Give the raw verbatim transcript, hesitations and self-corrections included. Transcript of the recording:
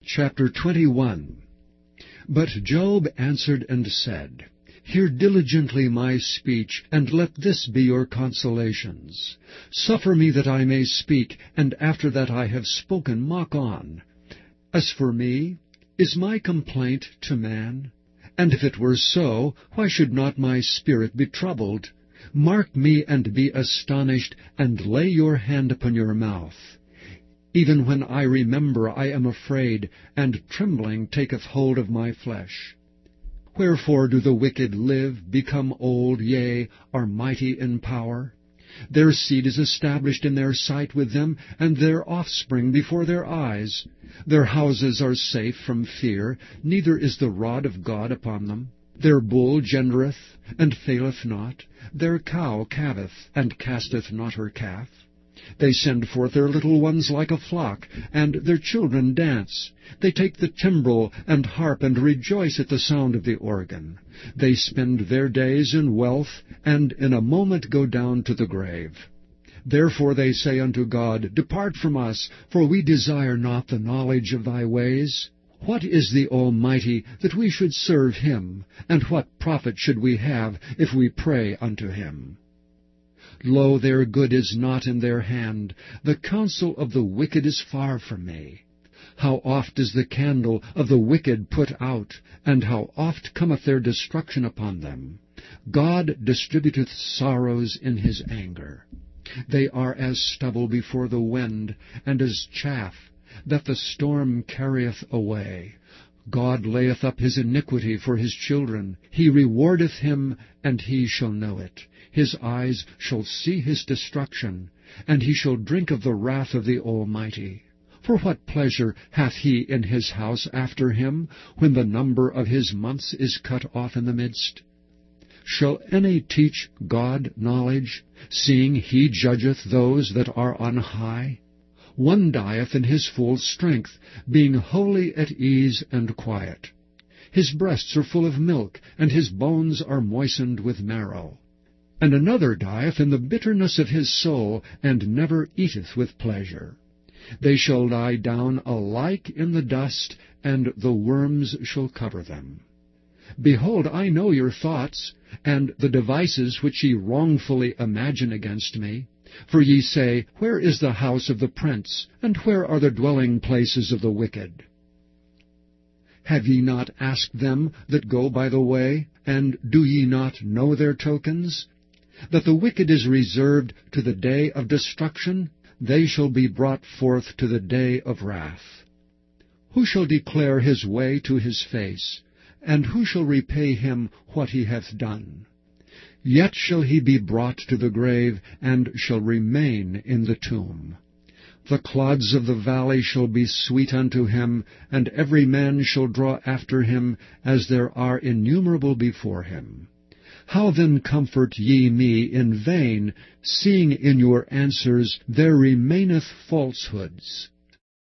Chapter twenty-one. But Job answered and said, Hear diligently my speech, and let this be your consolations. Suffer me that I may speak, and after that I have spoken, mock on. As for me, is my complaint to man? And if it were so, why should not my spirit be troubled? Mark me and be astonished, and lay your hand upon your mouth. Even when I remember, I am afraid, and trembling taketh hold of my flesh. Wherefore do the wicked live, become old, yea, are mighty in power? Their seed is established in their sight with them, and their offspring before their eyes. Their houses are safe from fear, neither is the rod of God upon them. Their bull gendereth, and faileth not. Their cow calveth, and casteth not her calf. They send forth their little ones like a flock, and their children dance. They take the timbrel and harp, and rejoice at the sound of the organ. They spend their days in wealth, and in a moment go down to the grave. Therefore they say unto God, Depart from us, for we desire not the knowledge of thy ways. What is the Almighty, that we should serve him? And what profit should we have, if we pray unto him? Lo, their good is not in their hand. The counsel of the wicked is far from me. How oft is the candle of the wicked put out, and how oft cometh their destruction upon them. God distributeth sorrows in his anger. They are as stubble before the wind, and as chaff that the storm carrieth away. God layeth up his iniquity for his children. He rewardeth him, and he shall know it. His eyes shall see his destruction, and he shall drink of the wrath of the Almighty. For what pleasure hath he in his house after him, when the number of his months is cut off in the midst? Shall any teach God knowledge, seeing he judgeth those that are on high? One dieth in his full strength, being wholly at ease and quiet. His breasts are full of milk, and his bones are moistened with marrow. And another dieth in the bitterness of his soul, and never eateth with pleasure. They shall lie down alike in the dust, and the worms shall cover them. Behold, I know your thoughts, and the devices which ye wrongfully imagine against me. For ye say, Where is the house of the prince, and where are the dwelling places of the wicked? Have ye not asked them that go by the way, and do ye not know their tokens? That the wicked is reserved to the day of destruction, they shall be brought forth to the day of wrath. Who shall declare his way to his face, and who shall repay him what he hath done? Yet shall he be brought to the grave, and shall remain in the tomb. The clods of the valley shall be sweet unto him, and every man shall draw after him, as there are innumerable before him. How then comfort ye me in vain, seeing in your answers there remaineth falsehoods?